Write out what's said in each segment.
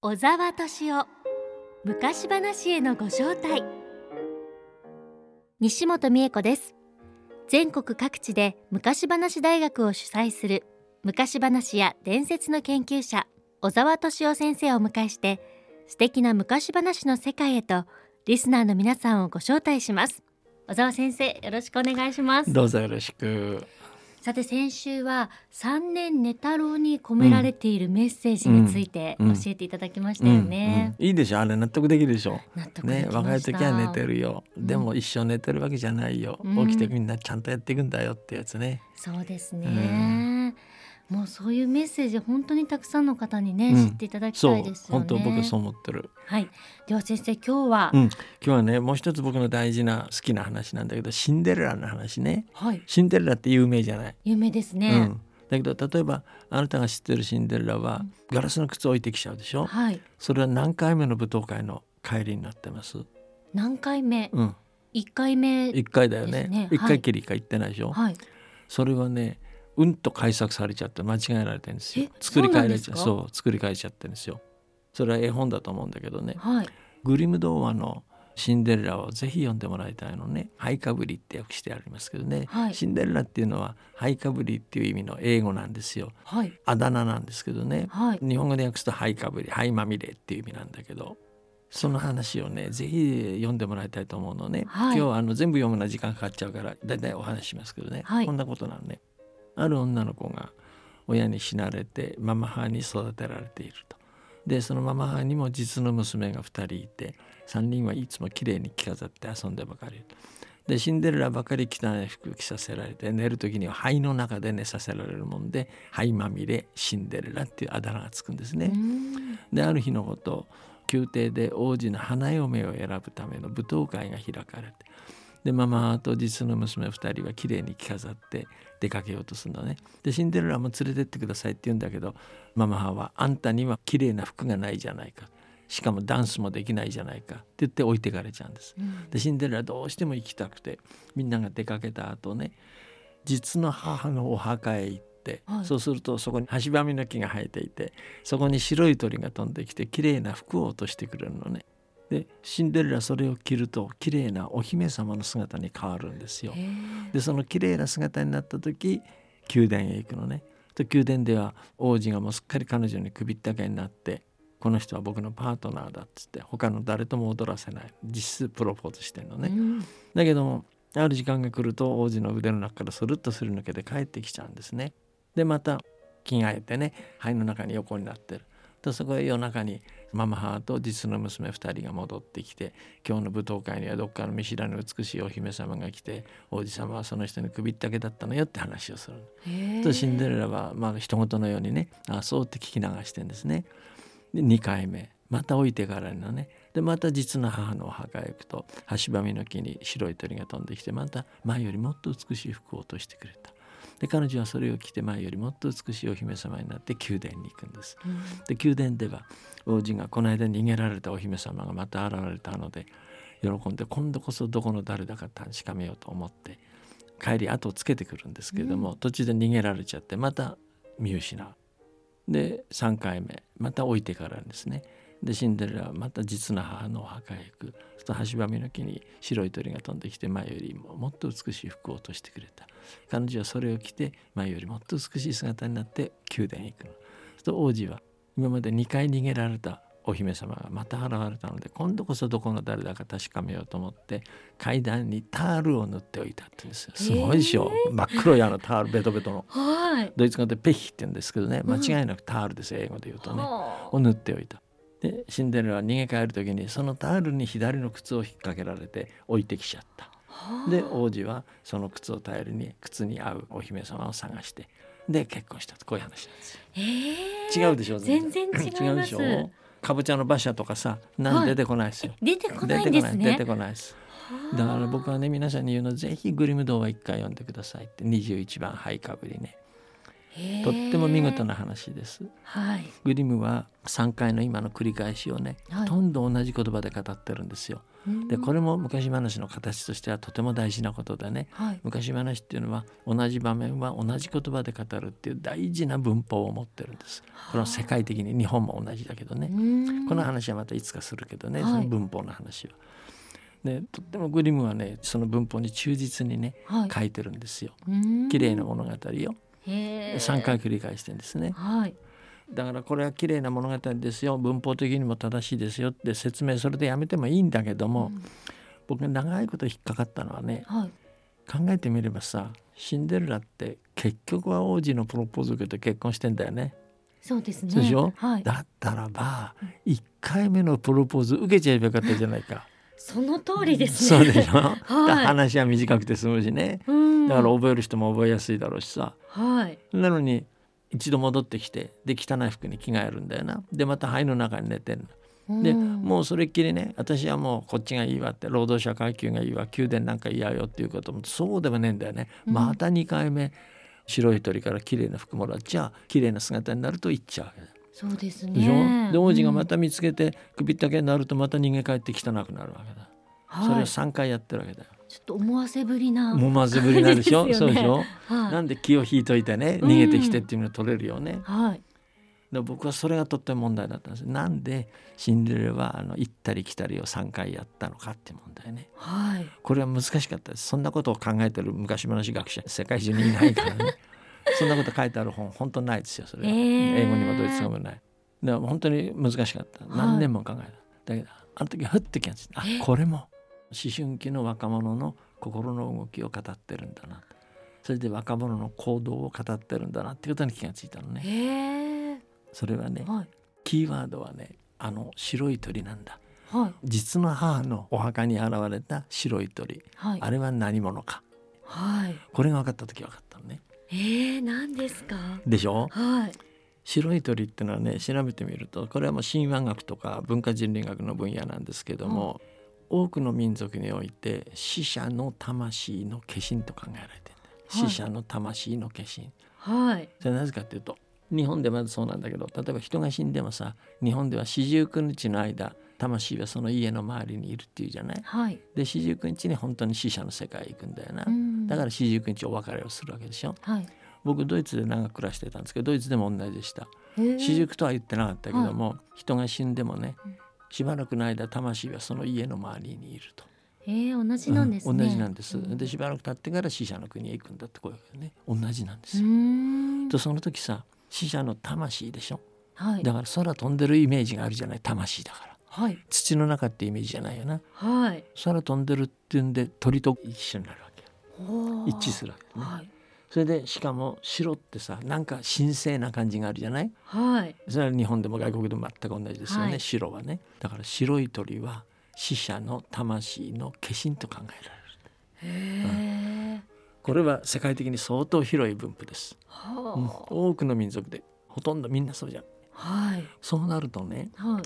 小沢敏夫昔話へのご招待。西本美恵子です。全国各地で昔話大学を主催する昔話や伝説の研究者小沢敏夫先生をお迎えして、素敵な昔話の世界へとリスナーの皆さんをご招待します。小沢先生、よろしくお願いします。 どうぞよろしく。 さて、先週は三年寝太郎に込められているメッセージについて教えていただきましたよね。 いいでしょ、あれ納得できるでしょ。 納得できました。 若い時は寝てるよ、でも一生寝てるわけじゃないよ、起きてみんなちゃんとやっていくんだよってやつね。 そうですね、もうそういうメッセージ本当にたくさんの方にね、知っていただきたいですよね。 そう、本当僕そう思ってる。 はい、では先生、今日は、 今日はね、もう一つ僕の大事な好きな話なんだけど、シンデレラの話ね。 はい、 シンデレラって有名じゃない。 有名ですね。 だけど例えばあなたが知ってるシンデレラは、ガラスの靴を置いてきちゃうでしょ。 はい、 それは何回目の舞踏会の帰りになってます？ 何回目？1回目ですね。 1回だよね。1回きりか言ってないでしょ。 はい、 それはね、と改作されちゃって間違えられてるんですよ。 作り変えられちゃう。 作り変えちゃってるんですよ。それは絵本だと思うんだけどね、 はい、 グリム童話のシンデレラをぜひ読んでもらいたいのね。ハイかぶりって訳してありますけどね、 はい、 シンデレラっていうのはハイかぶりっていう意味の英語なんですよ。 はい、 あだ名なんですけどね、 はい、 日本語で訳すとハイかぶり、ハイまみれっていう意味なんだけど、その話をねぜひ読んでもらいたいと思うのね、 はい、 今日は全部読むのは時間かかっちゃうからだいたいお話しますけどね、 はい、 こんなことなのね。ある女の子が親に死なれてママ母に育てられていると。でそのママ母にも実の娘が2人いて、3人はいつもきれいに着飾って遊んでばかりで、シンデレラばかり汚い服着させられて、寝る時には灰の中で寝させられるもんで、灰まみれシンデレラっていうあだ名がつくんですね。である日のこと、宮廷で王子の花嫁を選ぶための舞踏会が開かれて、でママと実の娘2人はきれいに着飾って出かけようとするのね。でシンデレラも連れてってくださいって言うんだけど、ママ母はあんたにはきれいな服がないじゃないか、しかもダンスもできないじゃないかって言って置いてかれちゃうんです。でシンデレラどうしても行きたくて、みんなが出かけた後ね、実の母のお墓へ行って、そうするとそこにハシバミの木が生えていて、そこに白い鳥が飛んできてきれいな服を落としてくれるのね。でシンデレラそれを着るときれいなお姫様の姿に変わるんですよ。でそのきれいな姿になった時、宮殿へ行くのね。で宮殿では王子がもうすっかり彼女に首ったけになって、この人は僕のパートナーだっつって他の誰とも踊らせない、実質プロポーズしてるのね。だけどもある時間が来ると王子の腕の中からスルッとすり抜けて帰ってきちゃうんですね。でまた着替えてね、灰の中に横になってると、そこへ夜中にママ母と実の娘2人が戻ってきて、今日の舞踏会にはどっかの見知らぬ美しいお姫様が来て、王子様はその人に首ったけだったのよって話をする。とシンデレラは人事のようにね、そうって聞き流してんですね。で2回目また置いてからのね。でまた実の母のお墓へ行くと、ハシバミの木に白い鳥が飛んできて、また前よりもっと美しい服を落としてくれた。で彼女はそれを着て前よりもっと美しいお姫様になって宮殿に行くんです。で宮殿では王子がこの間逃げられたお姫様がまた現れたので喜んで、今度こそどこの誰だか確かめようと思って帰り後をつけてくるんですけれども、途中で逃げられちゃってまた見失う。で3回目また置いてからですね。でシンデレラはまた実の母のお墓へ行く。そとハシバミの木に白い鳥が飛んできて、前よりももっと美しい服を落としてくれた。彼女はそれを着て前よりもっと美しい姿になって宮殿へ行くの。そと王子は今まで2回逃げられたお姫様がまた現れたので、今度こそどこの誰だか確かめようと思って階段にタールを塗っておいたって言うんですよ。すごいでしょ、真っ黒いタールベトベトの、ドイツ語でペヒって言うんですけどね、間違いなくタールですよ、英語で言うとね。を塗っておいた。でシンデレラは逃げ帰る時にそのタールに左の靴を引っ掛けられて置いてきちゃった。で王子はその靴を頼りに靴に合うお姫様を探して、で結婚したと、こういう話なんですよ。違うでしょ。 全然違います。 違うでしょ。かぼちゃの馬車とかさ、出てこないですよ。 出てこないんですね。 出てこないです。だから僕はね、皆さんに言うの、ぜひグリム童話1回読んでくださいって。21番ハイかぶりね。 へー、 とっても見事な話です。 はい、 グリムは3回の今の繰り返しをね、 はい、 ほとんど同じ言葉で語ってるんですよ。でこれも昔話の形としてはとても大事なことでね、 はい、 昔話っていうのは同じ場面は同じ言葉で語るっていう大事な文法を持ってるんです。これは世界的に、日本も同じだけどね、この話はまたいつかするけどね、 はい、 その文法の話は。でとってもグリムはねその文法に忠実にね、 はい、 書いてるんですよ。綺麗な物語を3回繰り返してるんですね。 はい、 だからこれは綺麗な物語ですよ、文法的にも正しいですよって説明、それでやめてもいいんだけども、僕が長いこと引っかかったのはね、 はい、 考えてみればさ、シンデレラって結局は王子のプロポーズを受けて結婚してんだよね。 そうですね。 そうでしょ、 はい、 だったらば1回目のプロポーズ受けちゃえばよかったじゃないか。 その通りですね。 そうでしょ、 はい、 話は短くて済むしね、だから覚える人も覚えやすいだろうしさ、 はい、 なのに一度戻ってきて、で汚い服に着替えるんだよな。でまた灰の中に寝てるので、もうそれっきりね、私はもうこっちがいいわって、労働者階級がいいわ、宮殿なんか嫌よっていうこともそうでもねえんだよね、また2回目白い鳥から綺麗な服もらっちゃ綺麗な姿になると言っちゃうわけだ。 そうですね。 でしょ。で王子がまた見つけて首ったけになるとまた逃げ帰って汚くなるわけだ、 はい、 それを3回やってるわけだよ。 ちょっと思わせぶりな思わせぶりなんでしょそうでしょ、 はい、 なんで気を引いといてね、逃げてきてっていうのが取れるよね、 はい、 で僕はそれがとっても問題だったんです。なんでシンデレラは行ったり来たりを3回やったのかっていう問題ね、 はい、 これは難しかったです。そんなことを考えてる昔話学者世界中にいないからねそんなこと書いてある本本当ないですよ、それは、英語にもドイツ語もない。だから本当に難しかった、何年も考えた、だけどあの時ふって気がついた、これも思春期の若者の心の動きを語ってるんだな、それで若者の行動を語ってるんだなっていうことに気がついたのね。それはね、はい、キーワードはね、白い鳥なんだ、はい、実の母のお墓に現れた白い鳥、はい、あれは何者か、はい、これが分かった時分かったのね。 何ですかでしょ、 はい、 白い鳥ってのはね、調べてみるとこれはもう神話学とか文化人類学の分野なんですけども、多くの民族において死者の魂の化身と考えられている、はい、死者の魂の化身、はい、それはなぜかというと、日本でまずそうなんだけど、例えば人が死んでもさ、日本では四十九日の間魂はその家の周りにいるっていうじゃない、はい、で四十九日に本当に死者の世界へ行くんだよな、だから四十九日お別れをするわけでしょ、はい、僕ドイツで長く暮らしてたんですけど、ドイツでも同じでした。四十九とは言ってなかったけども、はい、人が死んでもね、しばらくの間魂はその家の周りにいると。 同じなんですね、 同じなんです。でしばらく経ってから死者の国へ行くんだってこういうわけね、同じなんですよ。とその時さ、死者の魂でしょ、はい、だから空飛んでるイメージがあるじゃない、魂だから、はい、土の中ってイメージじゃないよな、はい、空飛んでるっていうんで鳥と一緒になるわけ、一致するわけね、はい、それでしかも白ってさ、なんか神聖な感じがあるじゃない、はい、それは日本でも外国でも全く同じですよね、はい、白はね。だから白い鳥は死者の魂の化身と考えられる。これは世界的に相当広い分布です、多くの民族でほとんどみんなそうじゃん、はい、そうなるとね、はい、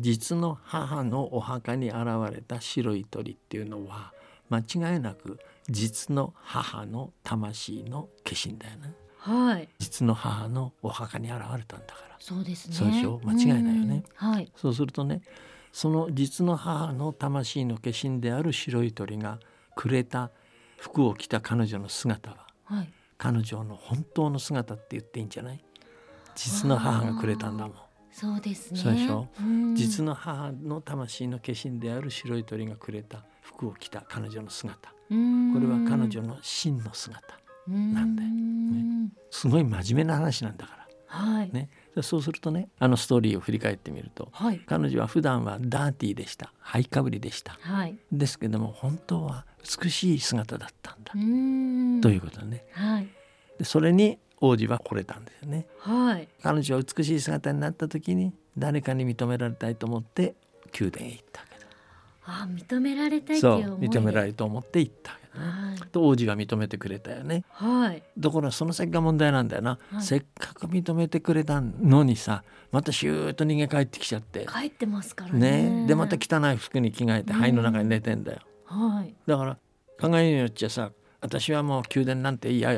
実の母のお墓に現れた白い鳥っていうのは間違いなく実の母の魂の化身だよね、はい、実の母のお墓に現れたんだから。 そうですね、 そうでしょ、間違いないよね、 はい、 そうするとね、その実の母の魂の化身である白い鳥がくれた服を着た彼女の姿は、はい、彼女の本当の姿って言っていいんじゃない。実の母がくれたんだもん。 そうですね、 そうでしょ、実の母の魂の化身である白い鳥がくれた服を着た彼女の姿、これは彼女の真の姿なんだよ、ね、すごい真面目な話なんだから、はいね、そうするとね、ストーリーを振り返ってみると、はい、彼女は普段はダーティーでした、灰かぶりでした、はい、ですけども本当は美しい姿だったんだということね、はい、でそれに王子は惚れたんですよね、はい、彼女は美しい姿になった時に誰かに認められたいと思って宮殿へ行ったわけだ。 認められたいっていう思いで、 そう認められると思って行ったわけだね、はい、と王子が認めてくれたよね、はい、だからその先が問題なんだよな、はい、せっかく認めてくれたのにさ、またシューッと逃げ帰ってきちゃって、 帰ってますからね、 でまた汚い服に着替えて灰の中に寝てんだよ、はい、だから考えによっちゃさ、私はもう宮殿なんて嫌よと、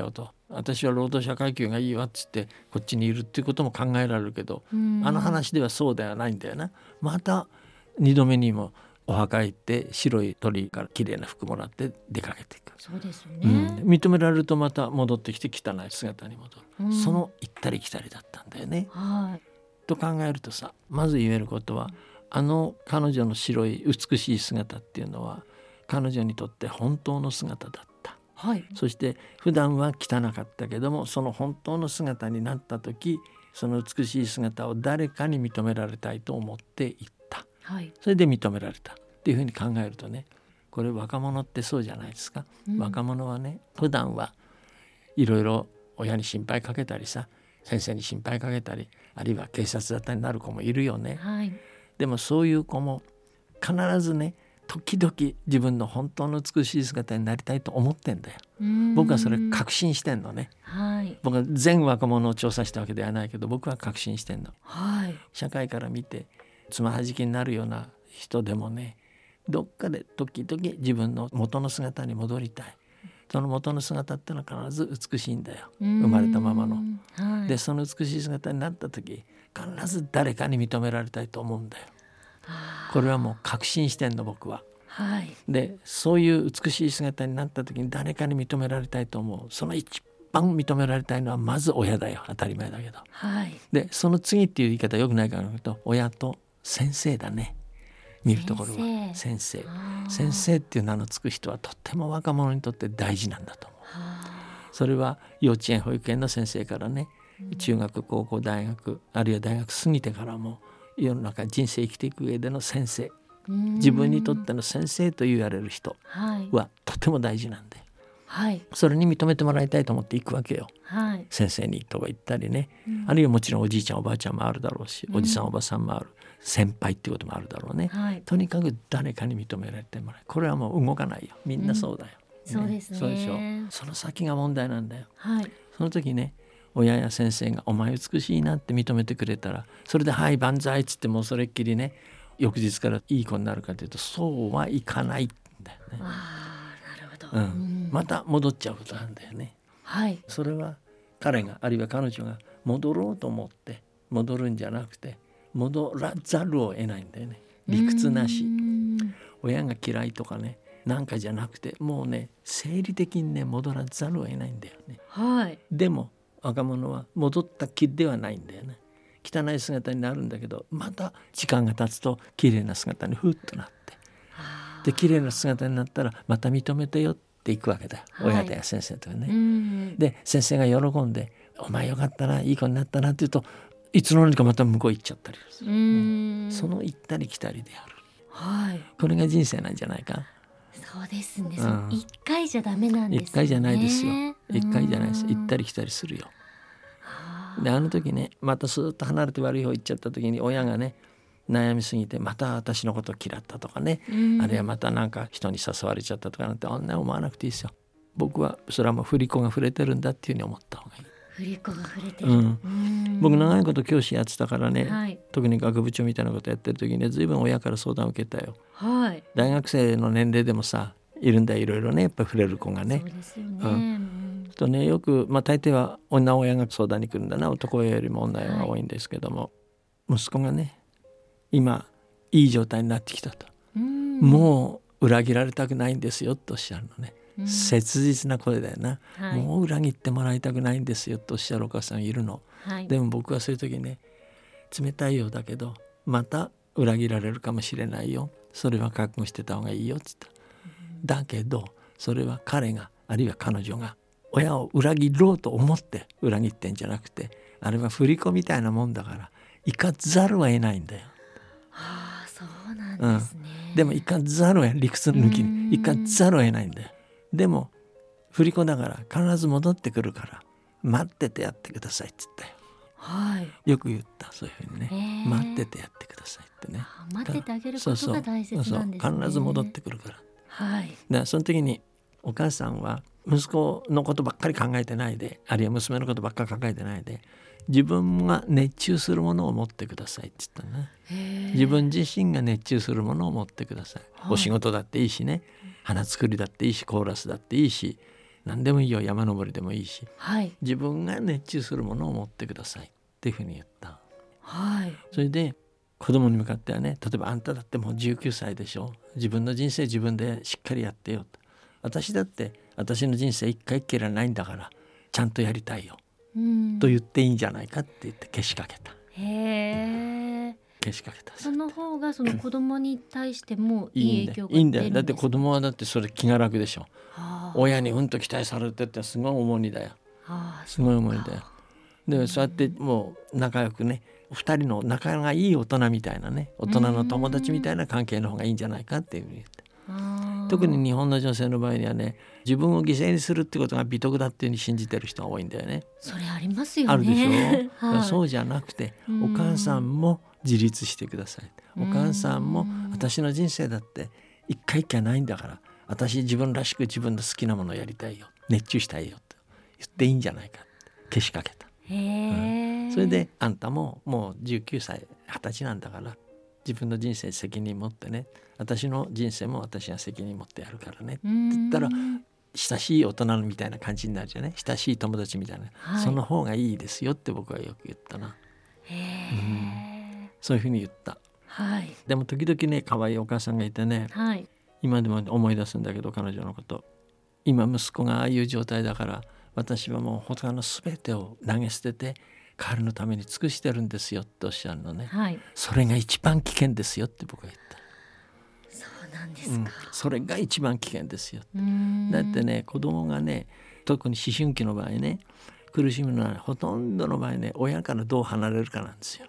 私は労働者階級がいいわっつってこっちにいるっていうことも考えられるけど、あの話ではそうではないんだよな。また2度目にもお墓行って白い鳥から綺麗な服もらって出かけていく。 そうですよね、 認められるとまた戻ってきて汚い姿に戻る、その行ったり来たりだったんだよね、と考えるとさ、まず言えることは、あの彼女の白い美しい姿っていうのは彼女にとって本当の姿だった、そして普段は汚かったけども、その本当の姿になった時、その美しい姿を誰かに認められたいと思っていった、それで認められたっていうふうに考えるとね、これ若者ってそうじゃないですか、若者はね、普段はいろいろ親に心配かけたりさ、先生に心配かけたり、あるいは警察沙汰になる子もいるよね、でもそういう子も必ずね、時々自分の本当の美しい姿になりたいと思ってんだよ。僕はそれ確信してんのね、僕は全若者を調査したわけではないけど、僕は確信してんの、社会から見てつまはじきになるような人でもね、どっかで時々自分の元の姿に戻りたい。その元の姿ってのは必ず美しいんだよ、生まれたままの、でその美しい姿になった時、必ず誰かに認められたいと思うんだよ。これはもう確信してんの僕は、でそういう美しい姿になった時に誰かに認められたいと思う。その一番認められたいのはまず親だよ、当たり前だけど、でその次っていう言い方よくないかなと、親と先生だね。見るところは先生っていう名の付く人はとっても若者にとって大事なんだと思う。それは幼稚園保育園の先生からね、中学高校大学あるいは大学過ぎてからも世の中人生生きていく上での先生、自分にとっての先生と言われる人はとても大事なんで、それに認めてもらいたいと思って行くわけよ、先生にとか言ったりね、あるいはもちろんおじいちゃんおばあちゃんもあるだろうし、おじさんおばさんもある、先輩っていうこともあるだろうね、とにかく誰かに認められてもらう。これはもう動かないよ、みんなそうだよ、 そうですね。 そうでしょ。その先が問題なんだよ、その時ね、親や先生がお前美しいなって認めてくれたら、それではい万歳っつってもそれっきりね、翌日からいい子になるかというとそうはいかないんだよね。 なるほど、 また戻っちゃうことなんだよね、それは彼があるいは彼女が戻ろうと思って戻るんじゃなくて、戻らざるを得ないんだよね、理屈なし。親が嫌いとかねなんかじゃなくて、もうね生理的にね戻らざるを得ないんだよね、でも若者は戻った気ではないんだよね。汚い姿になるんだけど、また時間が経つと綺麗な姿にふっとなって、で綺麗な姿になったらまた認めてよっていくわけだよ、親や先生とかね、で先生が喜んでお前よかったないい子になったなって言うと、いつの間にかまた向こう行っちゃったりする、その行ったり来たりである、これが人生なんじゃないか。 そうですね、一回じゃダメなんですね。 一回じゃないですよ、一回じゃないです。行ったり来たりするよ。であの時ね、またスーッと離れて悪い方行っちゃった時に、親がね悩みすぎてまた私のこと嫌ったとかね、あるいはまたなんか人に誘われちゃったとかなんて、あんな思わなくていいですよ。僕はそれはもう振り子が触れてるんだっていうふうに思った方がいい。 振り子が触れてる、 僕長いこと教師やってたからね、特に学部長みたいなことやってる時にね、随分親から相談を受けたよ、大学生の年齢でもさいるんだよ、いろいろね、やっぱり触れる子がね。 そうですよね、 とね、よく、大抵は女親が相談に来るんだな、男親よりも女親が多いんですけども、息子がね今いい状態になってきたと、もう裏切られたくないんですよとおっしゃるのね、切実な声だよな、もう裏切ってもらいたくないんですよとおっしゃるお母さんいるの、でも僕はそういう時ね、冷たいようだけどまた裏切られるかもしれないよ、それは覚悟してた方がいいよっつった、だけどそれは彼があるいは彼女が親を裏切ろうと思って裏切ってんじゃなくて、あれは振り子みたいなもんだから行かざるを得ないんだよ。 そうなんですね、 でも行かざるを得ない、理屈抜きに行かざるを得ないんだよ。でも振り子だから必ず戻ってくるから待っててやってくださいって言ったよ、よく言った、そういうふうにね、待っててやってくださいってね、 待っててあげることが大切なんですね。 必ず戻ってくるから、でその時にお母さんは息子のことばっかり考えてないで、あるいは娘のことばっかり考えてないで、自分が熱中するものを持ってくださいって言ったね。自分自身が熱中するものを持ってください、お仕事だっていいしね、花作りだっていいし、コーラスだっていいし、 何でもいいよ、山登りでもいいし、 はい、 自分が熱中するものを持ってくださいっていうふうに言った。 はい、 それで子供に向かってはね、例えばあんただってもう19歳でしょ、自分の人生自分でしっかりやってよと。私だって私の人生一回きりはないんだからちゃんとやりたいよ、と言っていいんじゃないかって言ってけしかけた。 へー、 けしかけた。 その方がその子供に対してもいい影響が出るんですか？ いいんだよ。だって子供はだってそれ気が楽でしょ。親にうんと期待されてってすごい重荷だよ。すごい重荷だよ。でそうやってもう仲良くね、2人の仲がいい大人みたいなね、大人の友達みたいな関係の方がいいんじゃないかっていうふうに言って。特に日本の女性の場合にはね、自分を犠牲にするってことが美徳だっていうふうに信じてる人が多いんだよね。 それありますよね。 あるでしょ、 はい、 そうじゃなくてお母さんも自立してください。お母さんも私の人生だって一回きゃないんだから、私自分らしく自分の好きなものをやりたいよ、熱中したいよと言っていいんじゃないかってけしかけた。それであんたももう19歳20歳なんだから自分の人生責任持ってね、私の人生も私が責任持ってやるからねって言ったら、親しい大人みたいな感じになるじゃない、親しい友達みたいな、はい、その方がいいですよって僕はよく言ったな。そういうふうに言った、はい、でも時々ね可愛いお母さんがいてね、はい、今でも思い出すんだけど彼女のこと、今息子がああいう状態だから私はもう他の全てを投げ捨てて彼のために尽くしてるんですよっておっしゃるのね、はい、それが一番危険ですよって僕は言った。 そうなんですか、 それが一番危険ですよ。だってね、子供がね、特に思春期の場合ね、苦しむのはほとんどの場合ね、親からどう離れるかなんですよ。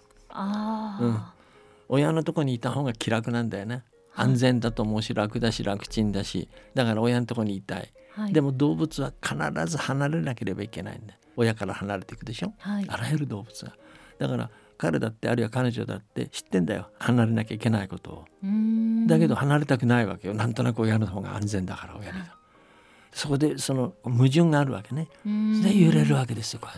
親のとこにいた方が気楽なんだよね。安全だと思うし、楽だし楽ちんだし、だから親のとこにいたい、はい、でも動物は必ず離れなければいけないんだ。親から離れていくでしょ、はい、あらゆる動物が。だから彼だってあるいは彼女だって知ってんだよ、離れなきゃいけないことを。だけど離れたくないわけよ。なんとなく親の方が安全だから親に、はい、そこでその矛盾があるわけね。で揺れるわけですよ、こうやって、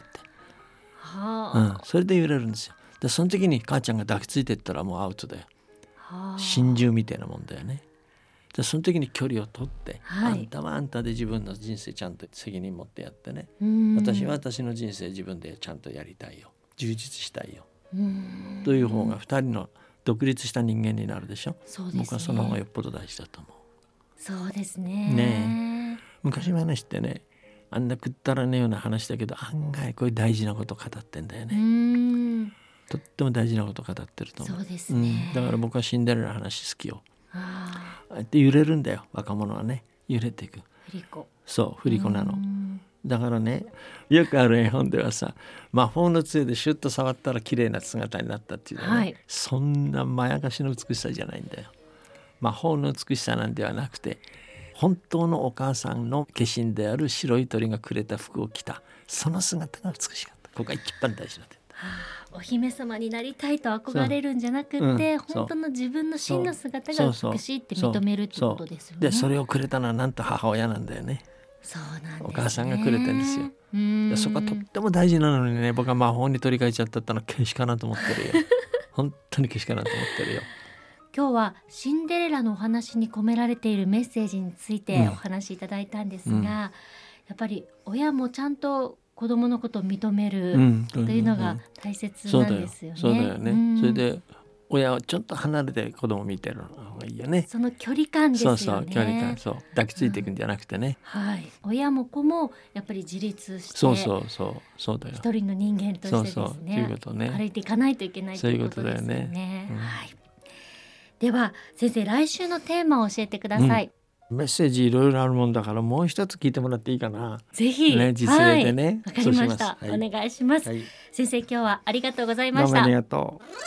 それで揺れるんですよ。でその時に母ちゃんが抱きついていったらもうアウトだよ。心中みたいなもんだよね。でその時に距離を取って、はい、あんたはあんたで自分の人生ちゃんと責任持ってやってね、私は私の人生自分でちゃんとやりたいよ、充実したいよという方が2人の独立した人間になるでしょ。そうですね、僕はその方がよっぽど大事だと思う。そうですね。昔話ってね、あんなくったらねえような話だけど案外こういう大事なことを語ってんだよね。とっても大事なことを語ってると思う。そうですね、だから僕はシンデレラの話好きよ。ああやって揺れるんだよ、若者はね。揺れていく。振り子。そう、振り子なの。だからね、よくある絵本ではさ、魔法の杖でシュッと触ったら綺麗な姿になったっていうね、はい、そんなまやかしの美しさじゃないんだよ。魔法の美しさなんではなくて、本当のお母さんの化身である白い鳥がくれた服を着たその姿が美しかった。ここが一番大事な点だ。お姫様になりたいと憧れるんじゃなくて、本当の自分の真の姿が美しいって認めるってことですよね。でそれをくれたのはなんと母親なんだよね。そうなんですね、お母さんがくれてるんですよ。でそこはとっても大事なのにね、僕は魔法に取り替えちゃったってのはけしかなと思ってるよ。本当にけしかなと思ってるよ。今日はシンデレラのお話に込められているメッセージについてお話しいただいたんですが、やっぱり親もちゃんと子供のことを認めるというのが大切なんですよね。そうだよね。それで親はちょっと離れて子供を見てるのがいいよね。その距離感ですよね。そう距離感、抱きついていくんじゃなくてね、はい、親も子もやっぱり自立して、そうだよ、一人の人間としてですね、いうことね、歩いていかないといけないということですよね。はい、では先生、来週のテーマを教えてください。メッセージいろいろあるもんだからもう一つ聞いてもらっていいかな。ぜひ、ね、実例でね。わかりました。お願いします。先生、今日はありがとうございました。どうもありがとう。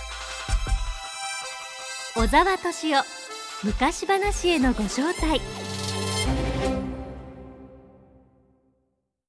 小沢敏夫、昔話へのご招待。